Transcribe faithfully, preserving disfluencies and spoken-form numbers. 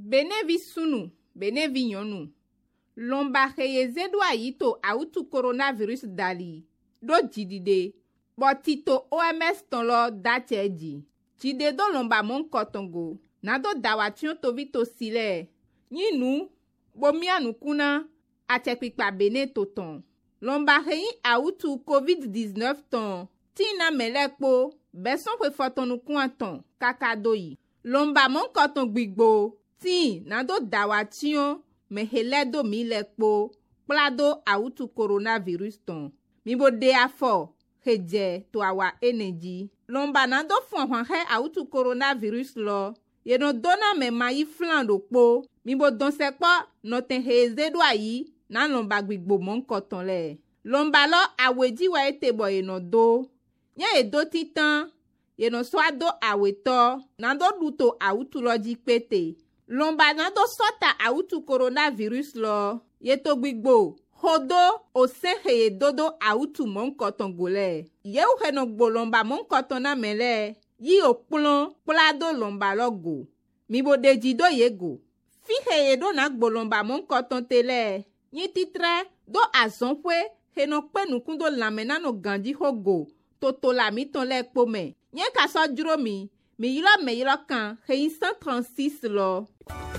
Benevi sunu, benevi nyonu. Lomba kheye zedu ayito autu coronavirus dali. Do jidide. Botito O M S tonlo dacheji. Jide do lomba mon kotongo. Nado dawation tovito sile. Nyinu, bomianu kuna, achekpikpa bene toton. Lomba kheye autu covid dix-neuf ton. Tina melekpo, beson kwe fotonu kuanton, kakadoyi. Lomba mon koton gbigbo. Ti, nado dawation, meheledo milekpo, plado autu coronavirus ton. Mibo de afo, heje to awa energy. Lomba nando fon he autu coronavirus lo. Ye no dona me mayi flan do po. Mibo don sekpo, noten heze do ayi, nan lomba gbigbo mon koton le. Lomba lo aweji wa ete bo ye no do. Nye e do titan, ye no swa do aweto, nando luto autu loji pete. Lomba nando sota autu coronavirus lo, ye to gbigbo, hodo o senhe ye dodo autu mon koton gole. Ye u he no gbo lomba mon koton na mele, yi o plon, plado lomba lo go. Mibo deji do ye go. Fi he ye do na gbo lomba mon koton tele, yi titre, do azonfwe, he no kpe nukundo lamena no ganji ho go, toto la mi ton le pome. Nye kaso juro mi, mi yilo me yilo kan, he yi cent trente-six lo.